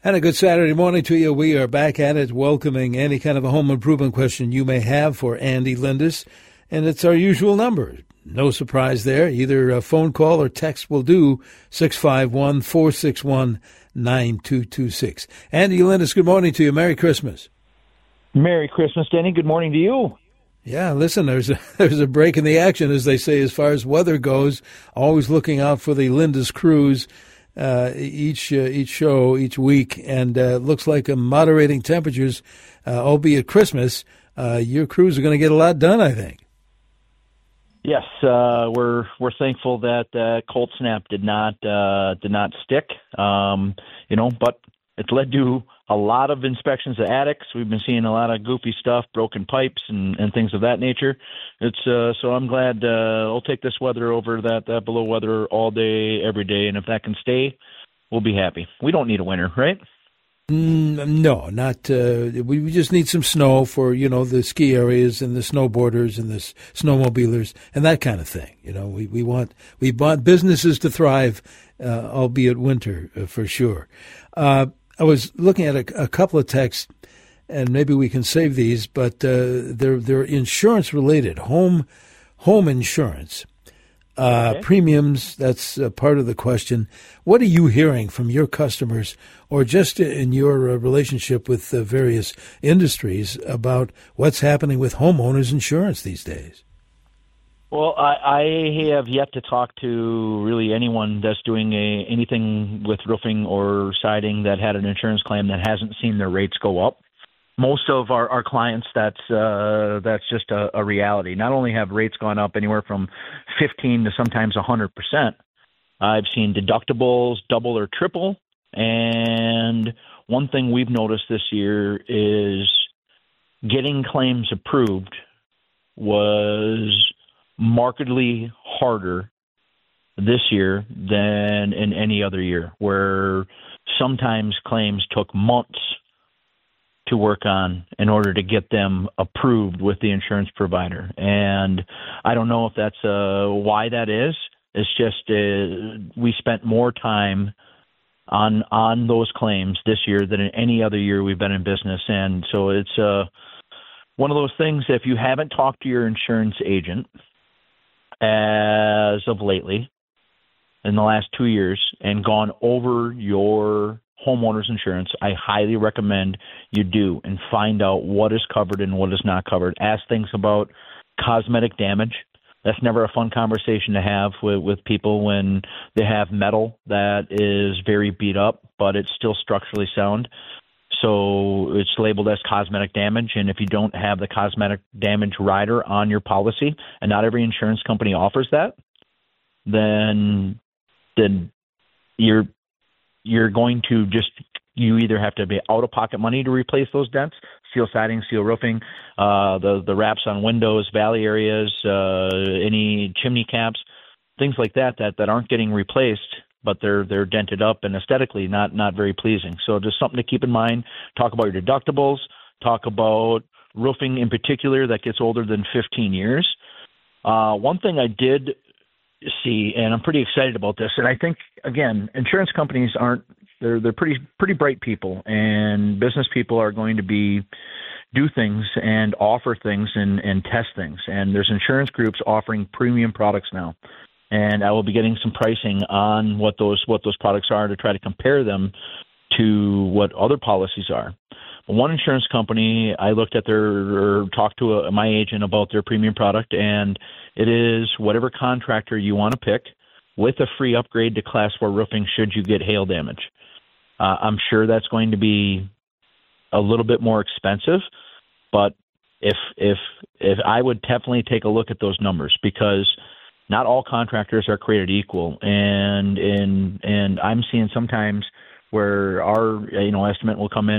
And a good Saturday morning to you. We are back at it, welcoming any kind of a home improvement question you may have for Andy Lindus. And it's our usual number. No surprise there. Either a phone call or text will do, 651-461-9226. Andy Lindus, good morning to you. Merry Christmas. Merry Christmas, Denny. Good morning to you. Yeah, listen, there's a break in the action, as they say, as far as weather goes. Always looking out for the Lindus Cruise. Each show, each week, and looks like moderating temperatures, albeit Christmas. Your crews are going to get a lot done, I think. Yes, we're thankful that cold snap did not stick. But it's led to a lot of inspections of attics. We've been seeing a lot of goofy stuff, broken pipes and things of that nature. It's so I'm glad I'll take this weather over that below weather all day, every day, and if that can stay, we'll be happy. We don't need a winter, right? No, not. We just need some snow for the ski areas and the snowboarders and the snowmobilers and that kind of thing. We want businesses to thrive, albeit winter for sure. I was looking at a couple of texts, and maybe we can save these, but they're insurance related, home insurance. Okay. Premiums, that's part of the question. What are you hearing from your customers or just in your relationship with various industries about what's happening with homeowners insurance these days? Well, I have yet to talk to really anyone that's doing anything with roofing or siding that had an insurance claim that hasn't seen their rates go up. Most of our clients, that's just a reality. Not only have rates gone up anywhere from 15 to sometimes 100%, I've seen deductibles double or triple. And one thing we've noticed this year is getting claims approved was markedly harder this year than in any other year, where sometimes claims took months to work on in order to get them approved with the insurance provider. And I don't know if that's why that is. It's just we spent more time on those claims this year than in any other year we've been in business. And so it's one of those things, if you haven't talked to your insurance agent as of lately in the last 2 years and gone over your homeowner's insurance, I highly recommend you do and find out what is covered and what is not covered. Ask things about cosmetic damage. That's never a fun conversation to have with people when they have metal that is very beat up, but it's still structurally sound. So it's labeled as cosmetic damage, and if you don't have the cosmetic damage rider on your policy, and not every insurance company offers that, then you're going to you either have to be out-of-pocket money to replace those dents, steel siding, steel roofing, the wraps on windows, valley areas, any chimney caps, things like that aren't getting replaced, but they're dented up and aesthetically not very pleasing. So just something to keep in mind. Talk about your deductibles. Talk about roofing in particular that gets older than 15 years. One thing I did see, and I'm pretty excited about this, and I think, again, insurance companies they're pretty bright people, and business people are going to do things and offer things and test things. And there's insurance groups offering premium products now. And I will be getting some pricing on what those products are to try to compare them to what other policies are. One insurance company, I looked at talked to my agent about their premium product, and it is whatever contractor you want to pick with a free upgrade to Class 4 roofing should you get hail damage. I'm sure that's going to be a little bit more expensive, but if I would definitely take a look at those numbers, because not all contractors are created equal, and I'm seeing sometimes where our estimate will come in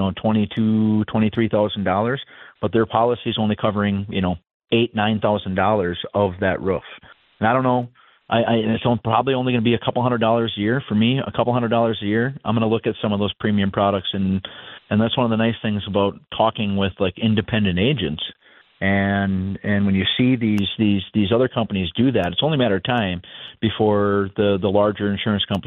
$23,000, but their policy is only covering $8,000-$9,000 of that roof. And I don't know. It's probably only going to be a couple $100 a year for me. A couple $100 a year. I'm going to look at some of those premium products, and that's one of the nice things about talking with like independent agents. And when you see these other companies do that, it's only a matter of time before the larger insurance companies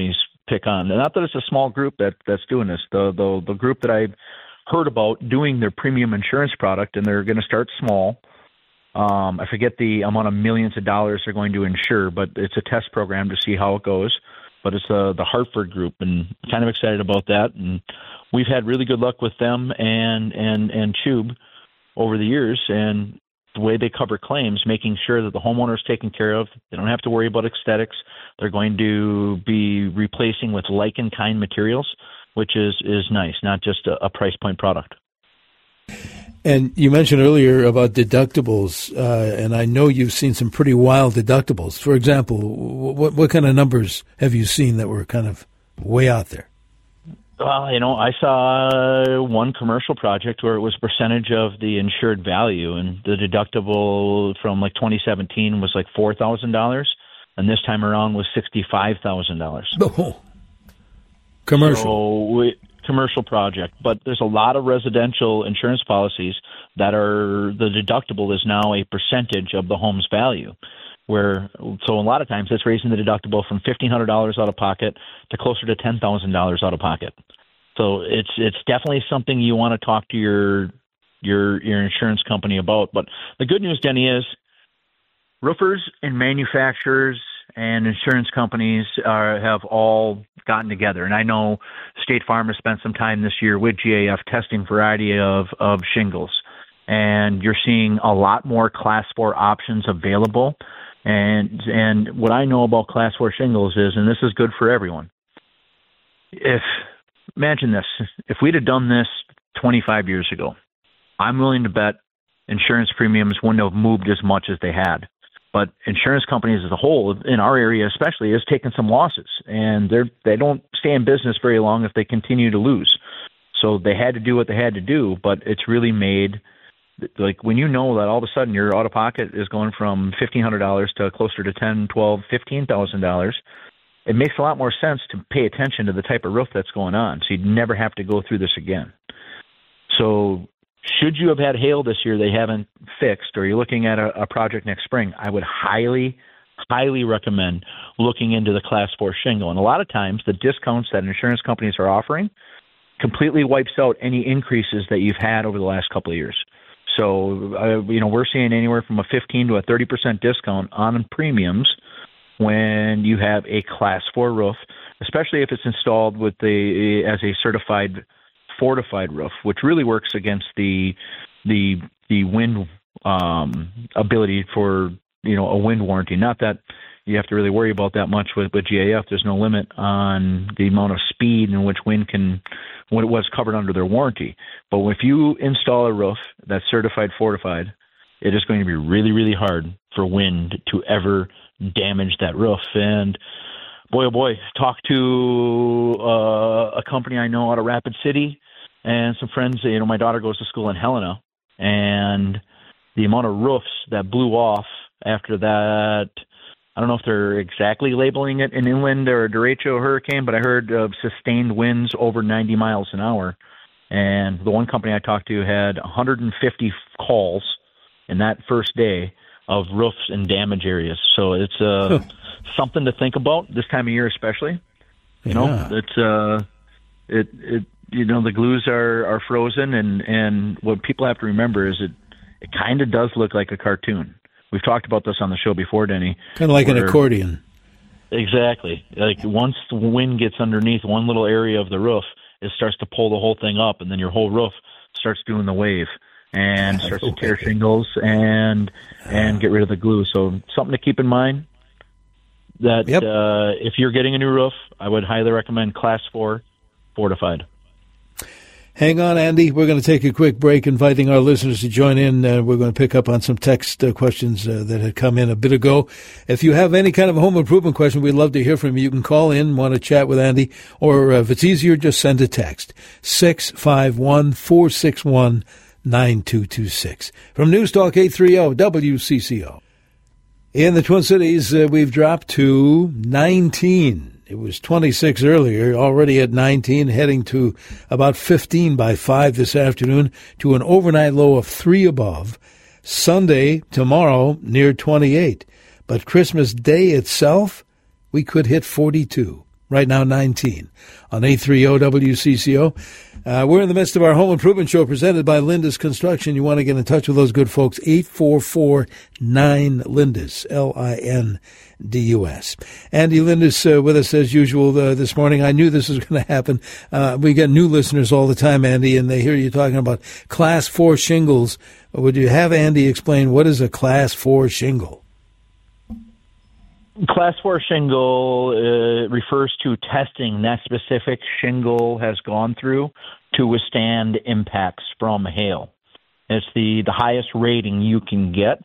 pick on. And not that it's a small group that's doing this. The group that I've heard about doing their premium insurance product, and they're going to start small. I forget the amount of millions of dollars they're going to insure, but it's a test program to see how it goes. But it's the Hartford group, and kind of excited about that. And we've had really good luck with them and Chube over the years, and the way they cover claims, making sure that the homeowner is taken care of. They don't have to worry about aesthetics. They're going to be replacing with like-in-kind materials, which is nice, not just a price point product. And you mentioned earlier about deductibles, and I know you've seen some pretty wild deductibles. For example, what kind of numbers have you seen that were kind of way out there? Well, I saw one commercial project where it was a percentage of the insured value, and the deductible from like 2017 was like $4,000, and this time around was $65,000. Oh, commercial. So commercial project, but there's a lot of residential insurance policies that are the deductible is now a percentage of the home's value. So a lot of times it's raising the deductible from $1,500 out of pocket to closer to $10,000 out of pocket. So it's definitely something you want to talk to your insurance company about. But the good news, Denny, is roofers and manufacturers and insurance companies have all gotten together. And I know State Farm has spent some time this year with GAF testing a variety of shingles. And you're seeing a lot more Class 4 options available. And what I know about Class 4 shingles is, and this is good for everyone, imagine this, if we'd have done this 25 years ago, I'm willing to bet insurance premiums wouldn't have moved as much as they had. But insurance companies as a whole, in our area especially, has taken some losses, and they don't stay in business very long if they continue to lose. So they had to do what they had to do, but it's really made, like when you know that all of a sudden your out-of-pocket is going from $1,500 to closer to $10,000, $12,000, $15,000, it makes a lot more sense to pay attention to the type of roof that's going on, so you'd never have to go through this again. So should you have had hail this year they haven't fixed, or you're looking at a project next spring, I would highly, highly recommend looking into the Class 4 shingle. And a lot of times the discounts that insurance companies are offering completely wipes out any increases that you've had over the last couple of years. So, we're seeing anywhere from a 15 to a 30% discount on premiums when you have a Class 4 roof, especially if it's installed as a certified fortified roof, which really works against the wind ability for a wind warranty. Not that you have to really worry about that much with GAF. There's no limit on the amount of speed in which wind when it was covered under their warranty. But if you install a roof that's certified fortified, it is going to be really, really hard for wind to ever damage that roof. And boy, oh boy, talk to a company I know out of Rapid City and some friends. My daughter goes to school in Helena, and the amount of roofs that blew off after that, I don't know if they're exactly labeling it an inland or a derecho hurricane, but I heard of sustained winds over 90 miles an hour. And the one company I talked to had 150 calls in that first day of roofs in damage areas. So it's something to think about this time of year, especially. The glues are frozen, and what people have to remember is it kind of does look like a cartoon. We've talked about this on the show before, Denny. Kind of like an accordion. Exactly. Like once the wind gets underneath one little area of the roof, it starts to pull the whole thing up, and then your whole roof starts doing the wave and starts to tear shingles and get rid of the glue. So something to keep in mind that if you're getting a new roof, I would highly recommend Class 4 fortified. Hang on, Andy. We're going to take a quick break, inviting our listeners to join in. We're going to pick up on some text questions that had come in a bit ago. If you have any kind of a home improvement question, we'd love to hear from you. You can call in, want to chat with Andy, or if it's easier, just send a text, 651-461-9226. From News Talk 830 WCCO. In the Twin Cities, we've dropped to 19. It was 26 earlier, already at 19, heading to about 15 by 5 this afternoon to an overnight low of 3 above. Sunday, tomorrow, near 28. But Christmas Day itself, we could hit 42. Right now, 19 on 830 WCCO. We're in the midst of our home improvement show presented by Lindus Construction. You want to get in touch with those good folks, 844-9-LINDUS, LINDUS. Andy Lindus with us as usual this morning. I knew this was going to happen. We get new listeners all the time, Andy, and they hear you talking about Class 4 shingles. Would you have Andy explain what is a Class 4 shingle? Class 4 shingle refers to testing that specific shingle has gone through to withstand impacts from hail. It's the highest rating you can get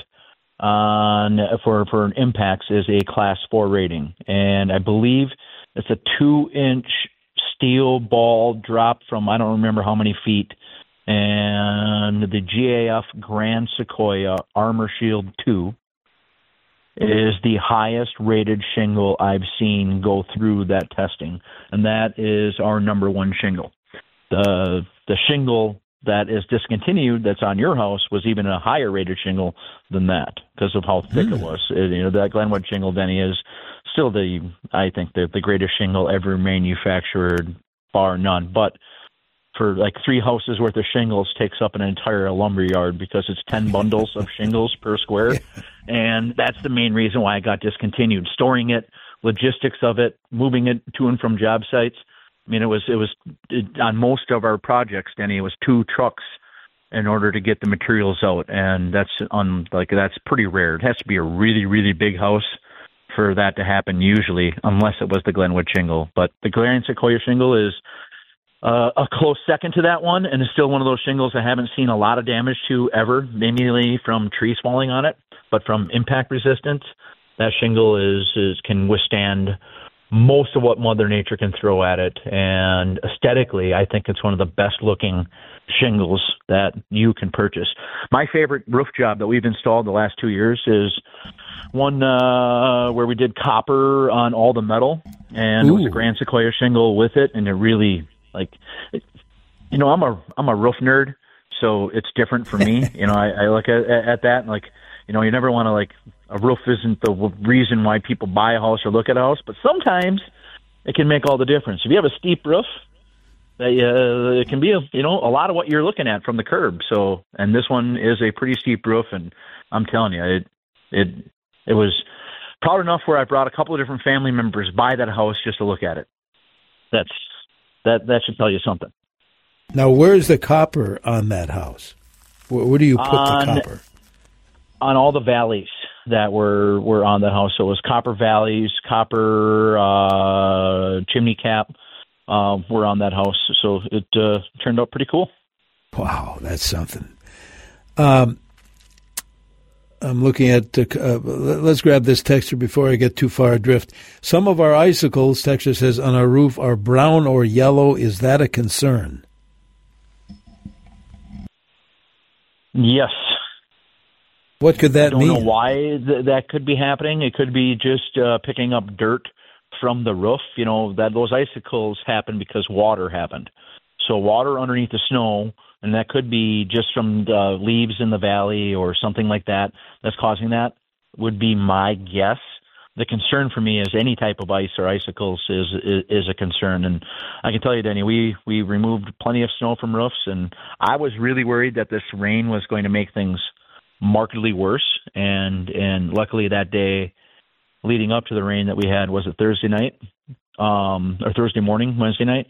for impacts is a Class 4 rating. And I believe it's a 2-inch steel ball dropped from I don't remember how many feet. And the GAF Grand Sequoia Armor Shield 2 is the highest rated shingle I've seen go through that testing, and that is our number one shingle. The shingle that is discontinued that's on your house was even a higher rated shingle than that because of how thick it was. That Glenwood shingle, Denny, is still I think the greatest shingle ever manufactured, bar none. But for like 3 houses worth of shingles takes up an entire lumber yard because it's 10 bundles of shingles per square. And that's the main reason why I got discontinued. Storing it, logistics of it, moving it to and from job sites. I mean, it was on most of our projects, Denny, it was 2 trucks in order to get the materials out. And that's pretty rare. It has to be a really, really big house for that to happen usually, unless it was the Glenwood shingle. But the Grand Sequoia shingle is a close second to that one, and it's still one of those shingles I haven't seen a lot of damage to ever, mainly from trees falling on it, but from impact resistance, that shingle can withstand most of what Mother Nature can throw at it. And aesthetically, I think it's one of the best looking shingles that you can purchase. My favorite roof job that we've installed the last 2 years is one where we did copper on all the metal, and It was a Grand Sequoia shingle with it, and it really I'm a roof nerd, so it's different for me. I look at that and you never want to a roof isn't the reason why people buy a house or look at a house, but sometimes it can make all the difference. If you have a steep roof, it can be a lot of what you're looking at from the curb. So, and this one is a pretty steep roof, and I'm telling you, it was proud enough where I brought a couple of different family members by that house just to look at it. That should tell you something. Now, where's the copper on that house? Where do you put the copper? On all the valleys that were on that house. So it was copper valleys, copper chimney cap were on that house. So it turned out pretty cool. Wow, that's something. I'm looking at, let's grab this texture before I get too far adrift. Some of our icicles, texture says, on our roof are brown or yellow. Is that a concern? Yes. What could that mean? I don't know why that could be happening. It could be just picking up dirt from the roof. That those icicles happen because water happened. So water underneath the snow, and that could be just from the leaves in the valley or something like that that's causing that, would be my guess. The concern for me is any type of ice or icicles is a concern. And I can tell you, Denny, we removed plenty of snow from roofs, and I was really worried that this rain was going to make things markedly worse. And luckily that day leading up to the rain that we had, was it Thursday night or Thursday morning, Wednesday night?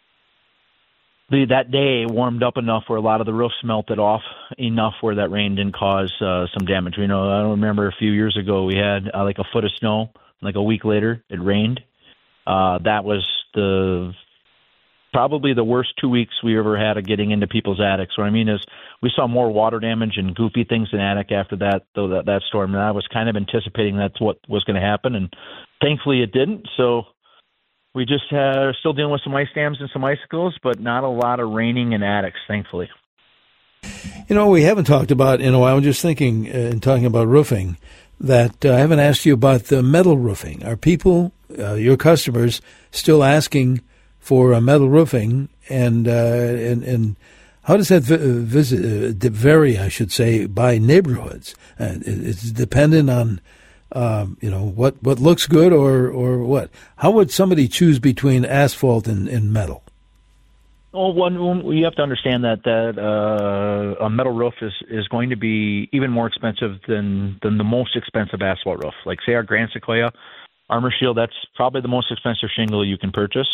That day warmed up enough where a lot of the roofs melted off enough where that rain didn't cause some damage. I don't remember a few years ago we had a foot of snow. A week later it rained. That was probably the worst 2 weeks we ever had of getting into people's attics. What I mean is we saw more water damage and goofy things in the attic after that storm. And I was kind of anticipating that's what was going to happen, and thankfully it didn't. So we just are still dealing with some ice dams and some icicles, but not a lot of raining in attics, thankfully. We haven't talked about in a while. I'm just thinking, in talking about roofing, that I haven't asked you about the metal roofing. Are people, your customers, still asking for metal roofing? And how does that vary, I should say, by neighborhoods? It's dependent what looks good or what? How would somebody choose between asphalt and metal? Well, you have to understand that a metal roof is going to be even more expensive than the most expensive asphalt roof. Like, say, our Grand Sequoia Armor Shield, that's probably the most expensive shingle you can purchase.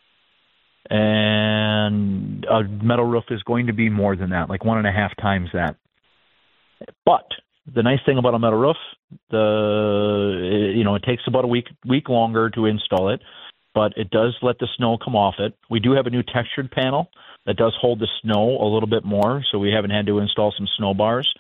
And a metal roof is going to be more than that, like 1.5 times that. But the nice thing about a metal roof, it takes about a week longer to install it. But it does let the snow come off it. We do have a new textured panel that does hold the snow a little bit more, so we haven't had to install some snow bars.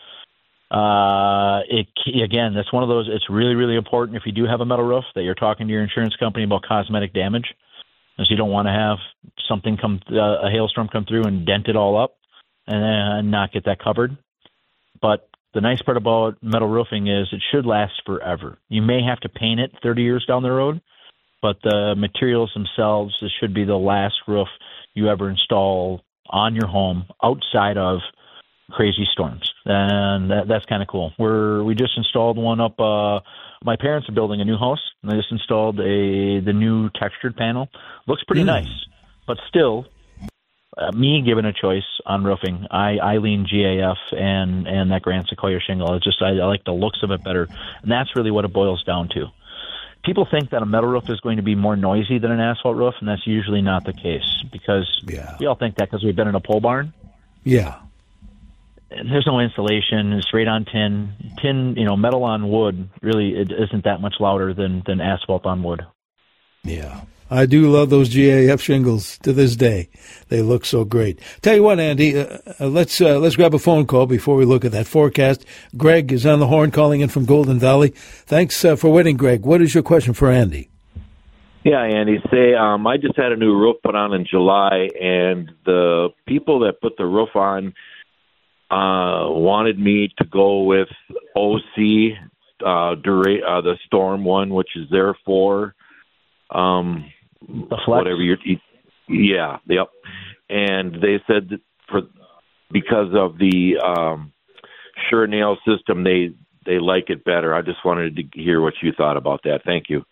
Again, that's one of those, it's really, really important if you do have a metal roof that you're talking to your insurance company about cosmetic damage, because you don't want to have something a hailstorm come through and dent it all up and not get that covered. But the nice part about metal roofing is it should last forever. You may have to paint it 30 years down the road, but the materials themselves, this should be the last roof you ever install on your home outside of crazy storms. And that's kind of cool. We just installed one up. My parents are building a new house, and they just installed the new textured panel. Looks pretty nice, but still, me given a choice on roofing, I lean GAF and that Grand Sequoia shingle. It's just I like the looks of it better, and that's really what it boils down to. People think that a metal roof is going to be more noisy than an asphalt roof, and that's usually not the case, because we all think that because we've been in a pole barn. Yeah. And there's no insulation. It's right on tin. Tin, metal on wood, really it isn't that much louder than asphalt on wood. Yeah. I do love those GAF shingles to this day. They look so great. Tell you what, Andy, let's grab a phone call before we look at that forecast. Greg is on the horn calling in from Golden Valley. Thanks for waiting, Greg. What is your question for Andy? Yeah, Andy, I just had a new roof put on in July, and the people that put the roof on wanted me to go with OC, the Storm one, which is their 4. The Flex? Whatever yep. And they said that because of the Sure Nail system, they like it better. I just wanted to hear what you thought about that. Thank you.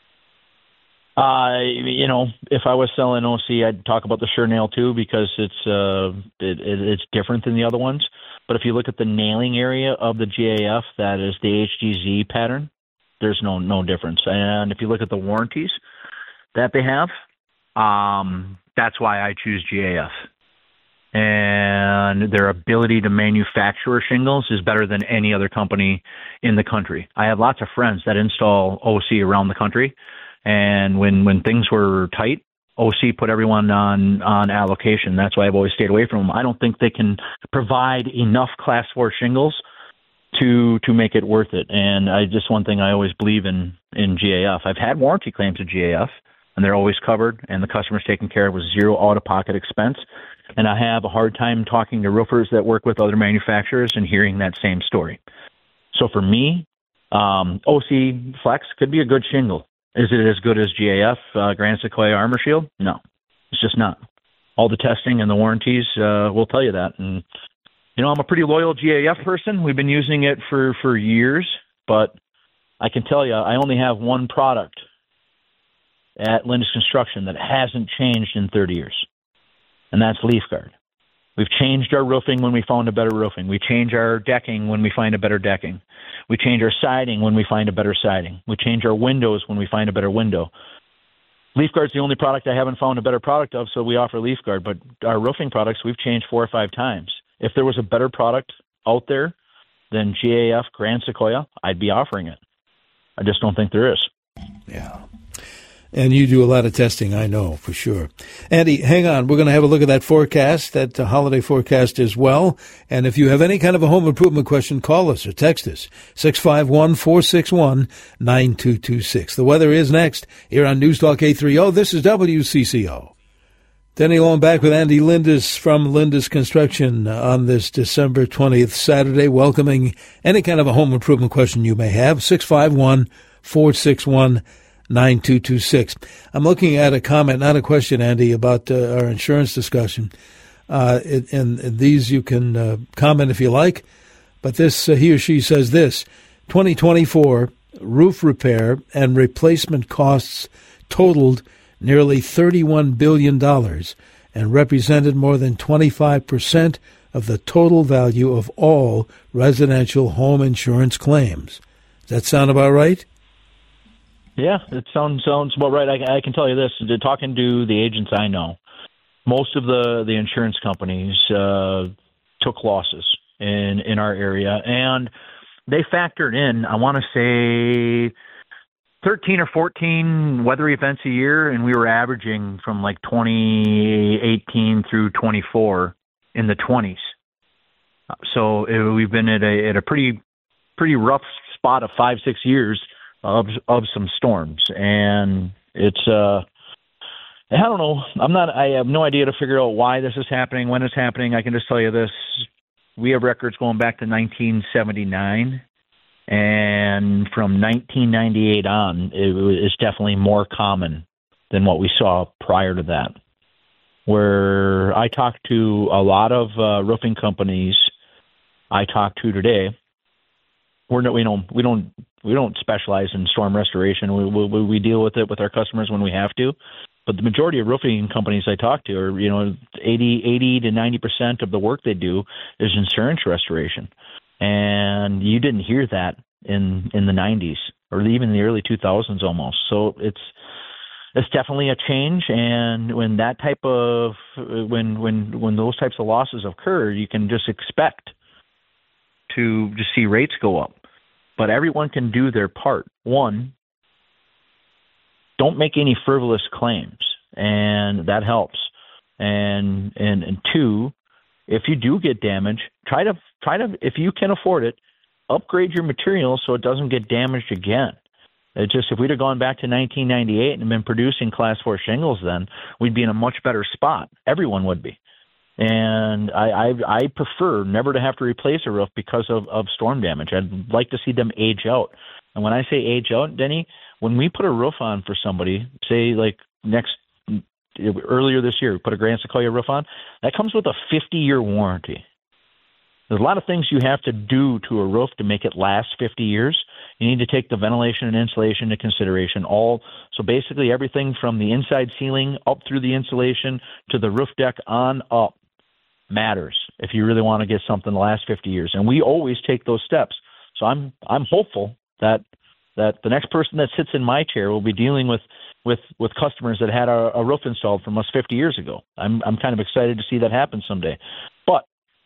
If I was selling OC, I'd talk about the Sure Nail too, because it's different than the other ones. But if you look at the nailing area of the GAF, that is the HGZ pattern, there's no difference. And if you look at the warranties that they have, that's why I choose GAF. And their ability to manufacture shingles is better than any other company in the country. I have lots of friends that install OC around the country, and when things were tight, OC put everyone on allocation. That's why I've always stayed away from them. I don't think they can provide enough Class 4 shingles to make it worth it. And one thing I always believe in GAF. I've had warranty claims with GAF, and they're always covered, and the customer's taken care of with zero out-of-pocket expense. And I have a hard time talking to roofers that work with other manufacturers and hearing that same story. So for me, OC Flex could be a good shingle. Is it as good as GAF, Grand Sequoia Armor Shield? No, it's just not. All the testing and the warranties will tell you that. And, I'm a pretty loyal GAF person. We've been using it for years, but I can tell you I only have one product at Lindus Construction that hasn't changed in 30 years, and that's LeafGuard. We've changed our roofing when we found a better roofing. We change our decking when we find a better decking. We change our siding when we find a better siding. We change our windows when we find a better window. LeafGuard's the only product I haven't found a better product of, so we offer LeafGuard. But our roofing products, we've changed 4 or 5 times. If there was a better product out there than GAF Grand Sequoia, I'd be offering it. I just don't think there is. Yeah. And you do a lot of testing, I know, for sure. Andy, hang on. We're going to have a look at that forecast, that holiday forecast as well. And if you have any kind of a home improvement question, call us or text us, 651-461-9226. The weather is next here on News Talk 830. This is WCCO. Denny Long back with Andy Lindus from Lindus Construction on this December 20th Saturday, welcoming any kind of a home improvement question you may have, 651-461-9226. I'm looking at a comment, not a question, Andy, about our insurance discussion. And these you can comment if you like. But this, he or she says this, 2024 roof repair and replacement costs totaled nearly $31 billion and represented more than 25% of the total value of all residential home insurance claims. Does that sound about right? Yeah, it sounds about right. I can tell you this, talking to the agents I know, most of the insurance companies took losses in our area, and they factored in, I want to say, 13 or 14 weather events a year, and we were averaging from like 2018 through 24 in the 20s. So we've been at a pretty rough spot of 5-6 years of some storms, and it's I don't know. I have no idea to figure out why this is happening, when it's happening. I can just tell you this: we have records going back to 1979, and from 1998 on, it's definitely more common than what we saw prior to that. Where I talked to a lot of roofing companies, I talked to today. We don't specialize in storm restoration. We deal with it with our customers when we have to. But the majority of roofing companies I talk to are, 80 to 90% of the work they do is insurance restoration. And you didn't hear that in the 90s or even the early 2000s almost. So it's definitely a change. And when that type of when those types of losses occur, you can just expect to just see rates go up. But everyone can do their part. One, don't make any frivolous claims, and that helps. And two, if you do get damage, try to if you can afford it, upgrade your materials so it doesn't get damaged again. It's just, if we'd have gone back to 1998 and been producing Class 4 shingles, then we'd be in a much better spot. Everyone would be. And I prefer never to have to replace a roof because of storm damage. I'd like to see them age out. And when I say age out, Denny, when we put a roof on for somebody, say like earlier this year, we put a Grand Sequoia roof on, that comes with a 50-year warranty. There's a lot of things you have to do to a roof to make it last 50 years. You need to take the ventilation and insulation into consideration. So basically everything from the inside ceiling up through the insulation to the roof deck on up matters if you really want to get something to last 50 years. And we always take those steps. So I'm hopeful that the next person that sits in my chair will be dealing with customers that had a roof installed from us 50 years ago. I'm kind of excited to see that happen someday. But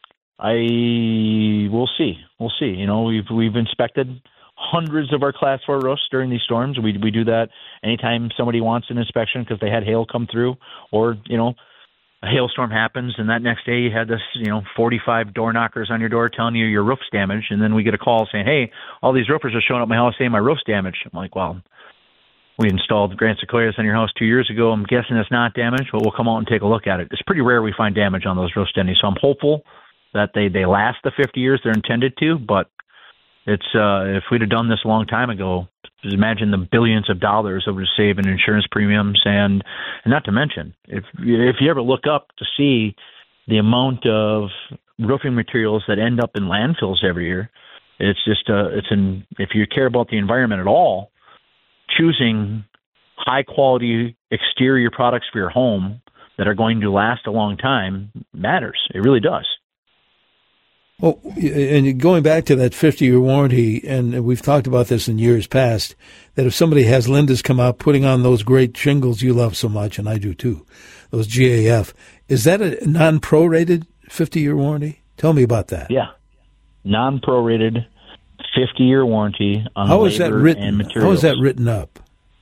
we'll see. We'll see. We've inspected hundreds of our Class 4 roofs during these storms. We do that anytime somebody wants an inspection because they had hail come through, or a hailstorm happens, and that next day you had this 45 door knockers on your door telling you your roof's damaged, and then we get a call saying, hey, all these roofers are showing up at my house saying my roof's damaged. I'm like, well, we installed Grand Sequoias on your house 2 years ago. I'm guessing it's not damaged, but we'll come out and take a look at it. It's pretty rare we find damage on those roofs, Denny, so I'm hopeful that they last the 50 years they're intended to, but it's if we'd have done this a long time ago, just imagine the billions of dollars that would save in insurance premiums, and not to mention, if you ever look up to see the amount of roofing materials that end up in landfills every year, it's just if you care about the environment at all, choosing high quality exterior products for your home that are going to last a long time matters. It really does. Well, and going back to that 50-year warranty, and we've talked about this in years past, that if somebody has Linda's come out putting on those great shingles you love so much, and I do too, those GAF, is that a non-prorated 50-year warranty? Tell me about that. Yeah, non-prorated 50-year warranty on how is labor that written? and materials. How is that written up?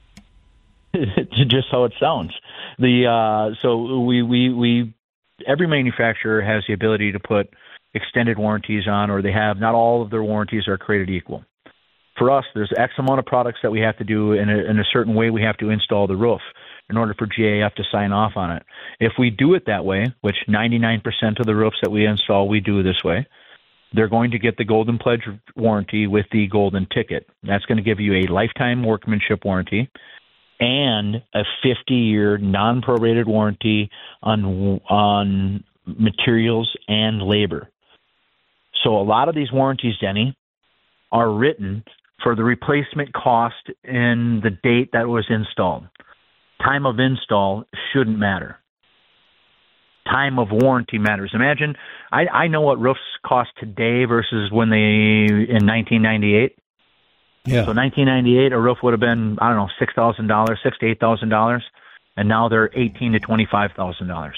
Just how it sounds. So we every manufacturer has the ability to put extended warranties on, or they have. Not all of their warranties are created equal. For us, there's X amount of products that we have to do in a certain way. We have to install the roof in order for GAF to sign off on it. If we do it that way, which 99% of the roofs that we install, we do this way, they're going to get the Golden Pledge warranty with the Golden Ticket. That's going to give you a lifetime workmanship warranty and a 50-year non-prorated warranty on materials and labor. So a lot of these warranties, Denny, are written for the replacement cost and the date that was installed. Time of install shouldn't matter. Time of warranty matters. Imagine, I know what roofs cost today versus when in 1998. Yeah. So 1998, a roof would have been, I don't know, $6,000, $6,000 to $8,000, and now they're $18,000 to $25,000.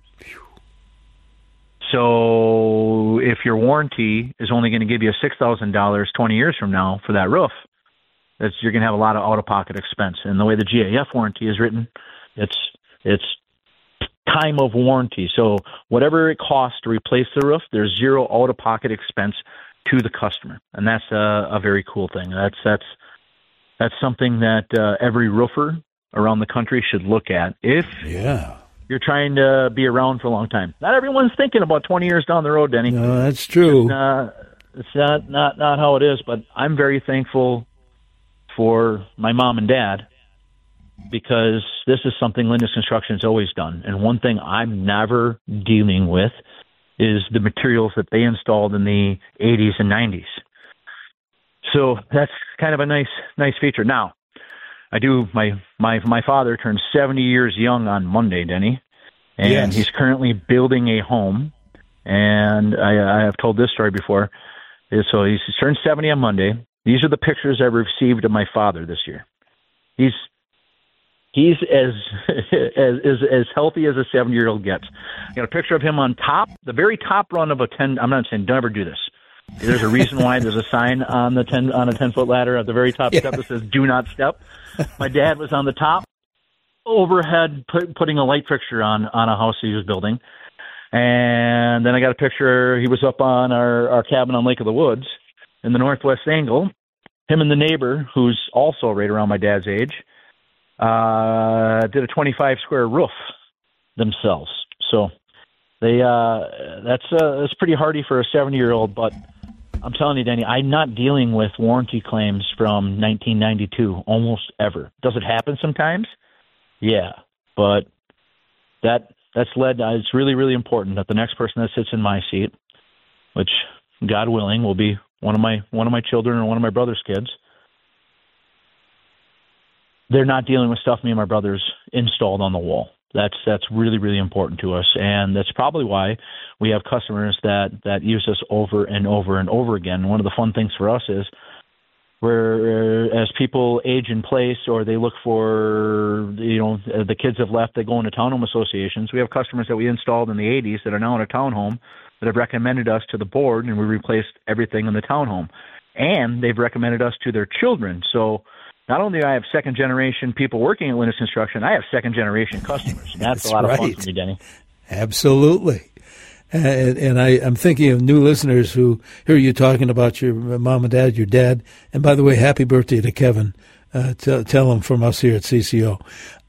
So if your warranty is only going to give you $6,000 20 years from now for that roof, you're going to have a lot of out-of-pocket expense. And the way the GAF warranty is written, it's time of warranty. So whatever it costs to replace the roof, there's zero out-of-pocket expense to the customer, and that's a very cool thing. That's something that every roofer around the country should look at if you're trying to be around for a long time. Not everyone's thinking about 20 years down the road, Denny. No, that's true. It's not how it is, but I'm very thankful for my mom and dad because this is something Lindus Construction has always done. And one thing I'm never dealing with is the materials that they installed in the 80s and 90s. So that's kind of a nice feature. Now, I do. My father turned 70 years young on Monday, Denny, and he's currently building a home. And I have told this story before. So he's turned 70 on Monday. These are the pictures I've received of my father this year. He's as healthy as a 70-year-old gets. I got a picture of him on top, the very top run of a 10. I'm not saying don't ever do this. There's a reason why there's a sign on a 10-foot ladder at the very top step that says "Do not step." My dad was on the top, overhead, putting a light fixture on a house he was building, and then I got a picture. He was up on our cabin on Lake of the Woods in the northwest angle. Him and the neighbor, who's also right around my dad's age, did a 25-square roof themselves. So that's pretty hardy for a 70-year-old, but I'm telling you, Danny, I'm not dealing with warranty claims from 1992 almost ever. Does it happen sometimes? Yeah, but that's led. It's really, really important that the next person that sits in my seat, which God willing will be one of my children or one of my brother's kids, they're not dealing with stuff me and my brothers installed on the wall. That's really, really important to us, and that's probably why we have customers that use us over and over and over again. One of the fun things for us is as people age in place or they look for, the kids have left, they go into townhome associations. We have customers that we installed in the 80s that are now in a townhome that have recommended us to the board, and we replaced everything in the townhome. And they've recommended us to their children. So not only do I have second-generation people working at Lindus Construction, I have second-generation customers. And that's a lot of fun for me, Denny. Absolutely. And I'm thinking of new listeners who hear you talking about your mom and dad, your dad. And by the way, happy birthday to Kevin. Tell him from us here at CCO.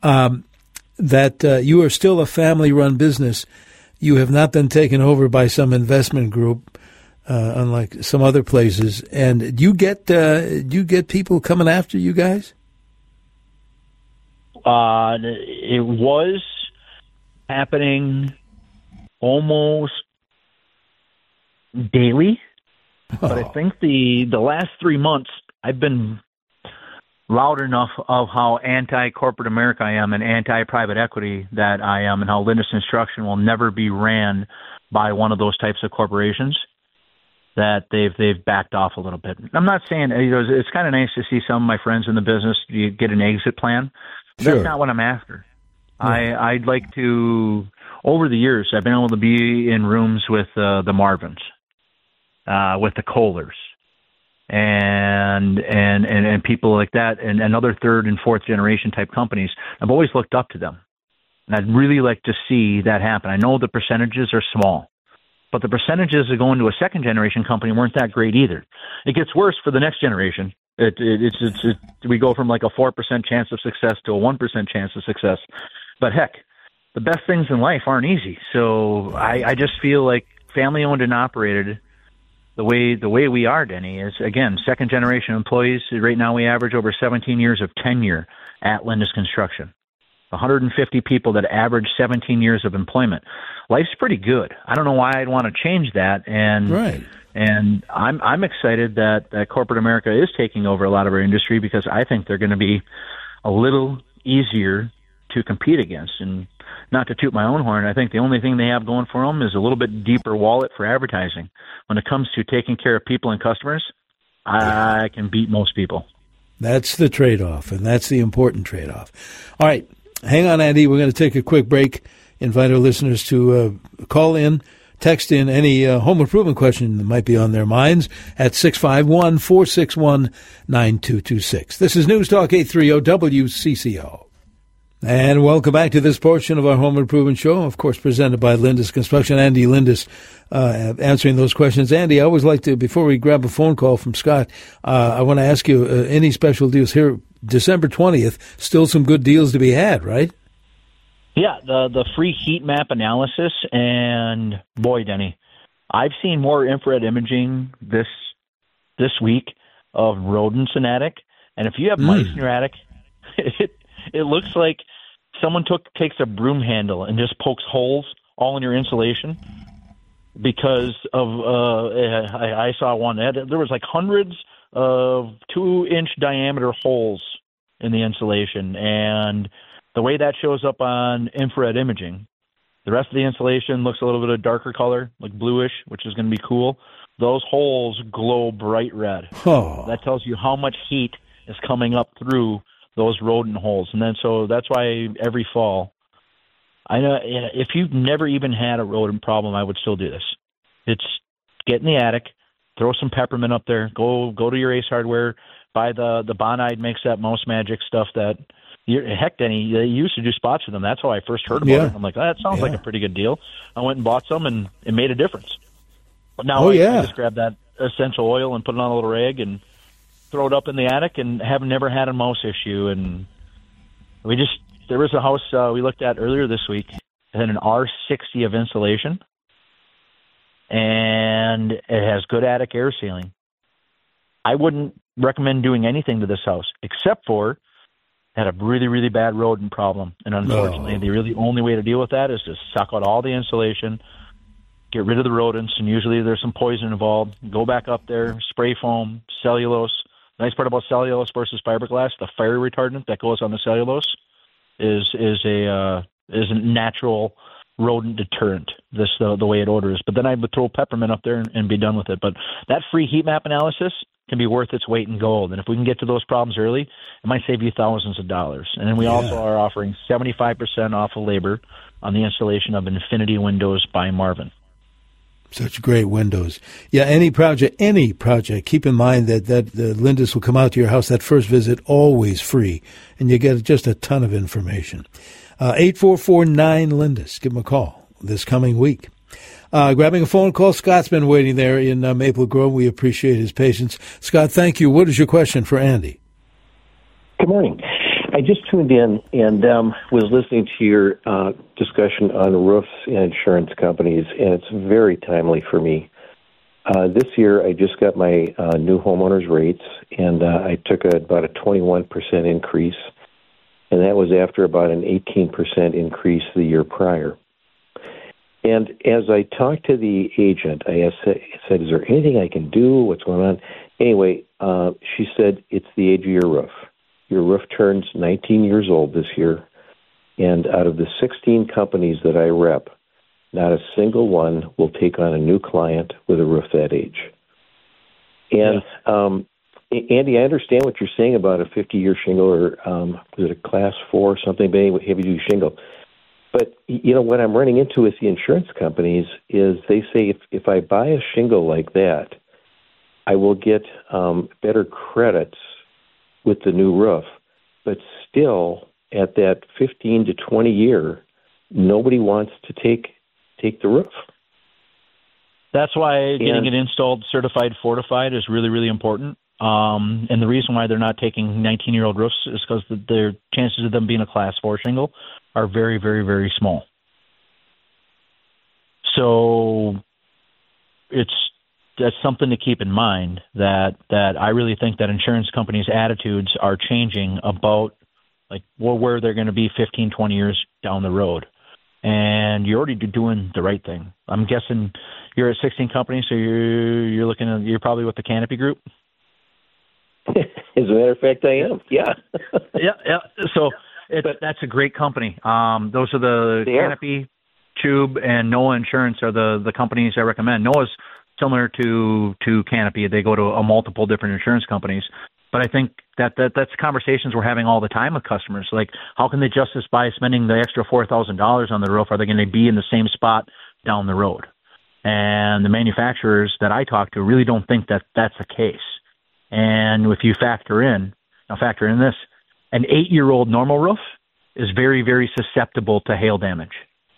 That you are still a family-run business. You have not been taken over by some investment group, unlike some other places. And do you get people coming after you guys? It was happening almost daily, but I think the last 3 months I've been loud enough of how anti-corporate America I am and anti-private equity that I am, and how Lindus Construction will never be ran by one of those types of corporations, that they've backed off a little bit. I'm not saying, it's kind of nice to see some of my friends in the business get an exit plan. Sure. That's not what I'm after. Yeah. I'd like to, over the years, I've been able to be in rooms with the Marvins, with the Kohlers, and people like that, and other third and fourth generation type companies. I've always looked up to them, and I'd really like to see that happen. I know the percentages are small, but the percentages that go into a second generation company weren't that great either. It gets worse for the next generation. We go from like a 4% chance of success to a 1% chance of success. But heck, the best things in life aren't easy. So I just feel like family owned and operated, the way we are, Denny, is, again, second generation employees. Right now we average over 17 years of tenure at Lindus Construction. 150 people that average 17 years of employment. Life's pretty good. I don't know why I'd want to change that. And And I'm excited that corporate America is taking over a lot of our industry, because I think they're going to be a little easier to compete against. And not to toot my own horn, I think the only thing they have going for them is a little bit deeper wallet for advertising. When it comes to taking care of people and customers, I can beat most people. That's the trade-off, and that's the important trade-off. All right, hang on, Andy. We're going to take a quick break. Invite our listeners to call in, text in any home improvement question that might be on their minds at 651-461-9226. This is News Talk 830 WCCO. And welcome back to this portion of our home improvement show, of course, presented by Lindus Construction. Andy Lindus answering those questions. Andy, I always like to, before we grab a phone call from Scott, I want to ask you, any special deals here, December 20th, still some good deals to be had, right? Yeah, the free heat map analysis, and boy, Denny, I've seen more infrared imaging this week of rodents in attic, and if you have mice in your attic, it looks like someone takes a broom handle and just pokes holes all in your insulation, because of I saw one there was like hundreds of 2-inch diameter holes in the insulation, and the way that shows up on infrared imaging, the rest of the insulation looks a little bit of darker color, like bluish, which is going to be cool. Those holes glow bright red. Oh. That tells you how much heat is coming up through those rodent holes. And then so that's why every fall, I know if you've never even had a rodent problem, I would still do this. It's get in the attic, throw some peppermint up there, go to your Ace Hardware, buy the Bonide makes that mouse magic stuff that, heck, Denny, they used to do spots for them. That's how I first heard about it. I'm like, that sounds like a pretty good deal. I went and bought some, and it made a difference. But now I just grab that essential oil and put it on a little rag and throw it up in the attic, and have never had a mouse issue. And there was a house we looked at earlier this week, it had an R60 of insulation, and it has good attic air sealing. I wouldn't recommend doing anything to this house, except for had a really, really bad rodent problem. And unfortunately, the only way to deal with that is to suck out all the insulation, get rid of the rodents, and usually there's some poison involved. Go back up there, spray foam, cellulose. The nice part about cellulose versus fiberglass, the fire retardant that goes on the cellulose is a natural rodent deterrent, the way it orders. But then I would throw peppermint up there and be done with it. But that free heat map analysis can be worth its weight in gold. And if we can get to those problems early, it might save you thousands of dollars. And then we also are offering 75% off of labor on the installation of Infinity Windows by Marvin. Such great windows. Yeah, any project, keep in mind that the Lindus will come out to your house. That first visit, always free, and you get just a ton of information. 844-9-LINDUS. Give them a call this coming week. Grabbing a phone call. Scott's been waiting there in Maple Grove. We appreciate his patience. Scott, thank you. What is your question for Andy? Good morning. I just tuned in and was listening to your discussion on roofs and insurance companies, and it's very timely for me. This year, I just got my new homeowners rates, and I took about a 21% increase, and that was after about an 18% increase the year prior. And as I talked to the agent, I said, is there anything I can do? What's going on? Anyway, she said, it's the age of your roof. Your roof turns 19 years old this year, and out of the 16 companies that I rep, not a single one will take on a new client with a roof that age. And, Andy, I understand what you're saying about a 50-year shingle, or was it a class 4 or something, but anyway, heavy-duty shingle. But, what I'm running into with the insurance companies is they say if I buy a shingle like that, I will get better credits with the new roof. But still, at that 15 to 20 year, nobody wants to take the roof. That's why getting it installed, certified, fortified is really, really important. And the reason why they're not taking 19-year-old roofs is because their chances of them being a Class 4 shingle are very, very, very small. So that's something to keep in mind, that I really think that insurance companies' attitudes are changing about where they're going to be 15, 20 years down the road. And you're already doing the right thing. I'm guessing You're at 16 companies, so you're probably with the Canopy Group. As a matter of fact, I am. Yeah. Yeah. So that's a great company. Those are the Canopy, Tube, and NOAA Insurance are the companies I recommend. NOAA's similar to Canopy. They go to a multiple different insurance companies. But I think that's conversations we're having all the time with customers. Like, how can they justify spending the extra $4,000 on the roof? Are they going to be in the same spot down the road? And the manufacturers that I talk to really don't think that that's the case. And if you factor in this, an 8-year-old normal roof is very, very susceptible to hail damage.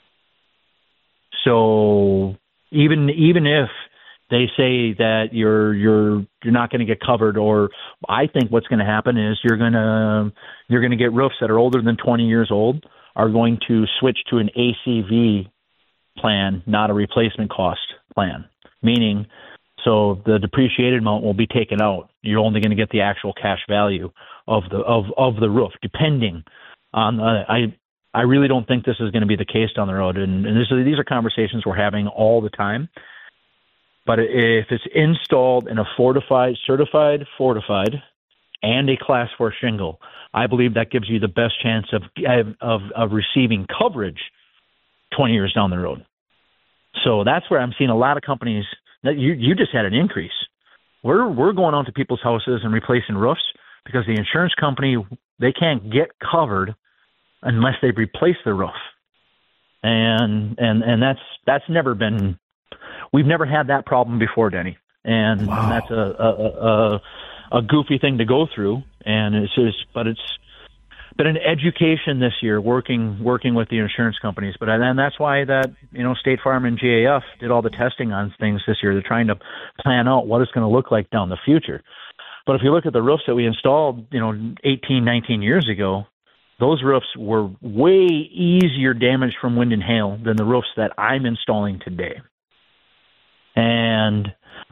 So even if they say that you're not going to get covered, or I think what's going to happen is you're going to get roofs that are older than 20 years old are going to switch to an ACV plan, not a replacement cost plan. Meaning, so the depreciated amount will be taken out. You're only going to get the actual cash value of the roof, depending on. I really don't think this is going to be the case down the road, and these are conversations we're having all the time. But if it's installed in a certified fortified, and a Class 4 shingle, I believe that gives you the best chance of receiving coverage 20 years down the road. So that's where I'm seeing a lot of companies. That you just had an increase. We're going out to people's houses and replacing roofs because the insurance company, they can't get covered unless they replace the roof. And that's never been. We've never had that problem before, Denny, and wow. That's a goofy thing to go through. And it's been an education this year working with the insurance companies. But and that's why State Farm and GAF did all the testing on things this year. They're trying to plan out what it's going to look like down the future. But if you look at the roofs that we installed, 18, 19 years ago, those roofs were way easier damaged from wind and hail than the roofs that I'm installing today. And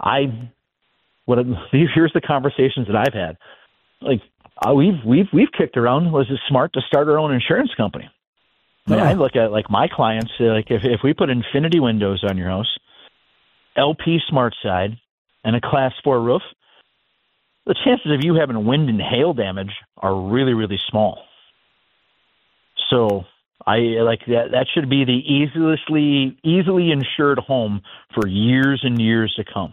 here's the conversations that I've had. Like, we've kicked around, was it smart to start our own insurance company? I mean, I look at like my clients, like if we put Infinity windows on your house, LP Smart Side, and a Class 4 roof, the chances of you having wind and hail damage are really, really small. So I like that should be the easily insured home for years and years to come.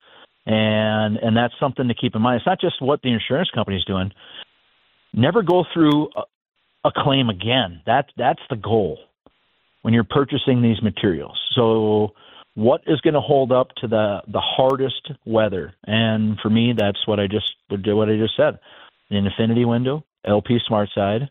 And that's something to keep in mind. It's not just what the insurance company is doing. Never go through a claim again. That's the goal when you're purchasing these materials. So what is going to hold up to the hardest weather? And for me, that's what I just said. An Infinity window, LP Smart Side,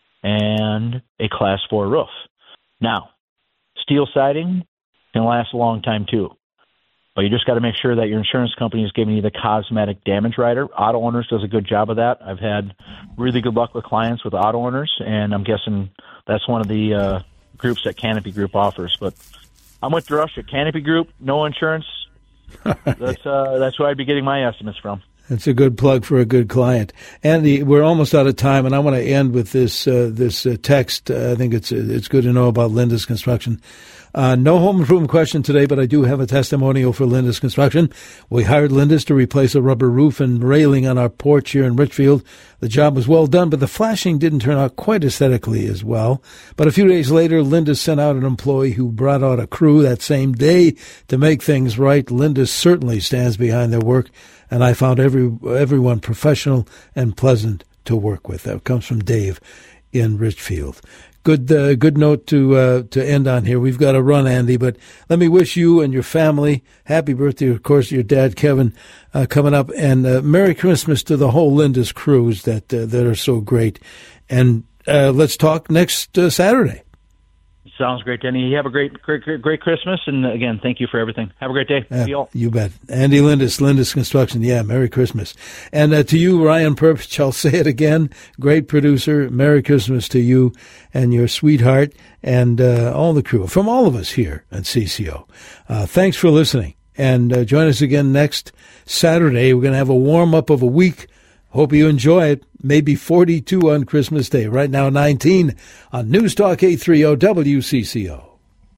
and a Class 4 roof. Now, steel siding can last a long time too. But you just got to make sure that your insurance company is giving you the cosmetic damage rider. Auto Owners does a good job of that. I've had really good luck with clients with Auto Owners, and I'm guessing that's one of the groups that Canopy Group offers. But I'm with Drush at Canopy Group, no insurance. That's where I'd be getting my estimates from. That's a good plug for a good client. Andy, we're almost out of time, and I want to end with this text. I think it's good to know about Lindus Construction. No home improvement question today, but I do have a testimonial for Lindus Construction. We hired Lindus to replace a rubber roof and railing on our porch here in Richfield. The job was well done, but the flashing didn't turn out quite aesthetically as well. But a few days later, Lindus sent out an employee who brought out a crew that same day to make things right. Lindus certainly stands behind their work, and I found everyone professional and pleasant to work with. That comes from Dave in Richfield. Good note to end on here. We've got to run, Andy, but let me wish you and your family happy birthday, of course, to your dad, Kevin, coming up, and Merry Christmas to the whole Lindus crews that are so great. And let's talk next Saturday. Sounds great, Denny. You have a great Christmas, and again, thank you for everything. Have a great day. See you all. You bet. Andy Lindus Construction. Yeah, Merry Christmas. And to you, Ryan Purpich, I'll say it again. Great producer. Merry Christmas to you and your sweetheart and all the crew from all of us here at CCO. Thanks for listening, and join us again next Saturday. We're going to have a warm up of a week. Hope you enjoy it. Maybe 42 on Christmas Day. Right now, 19 on News Talk 830 WCCO.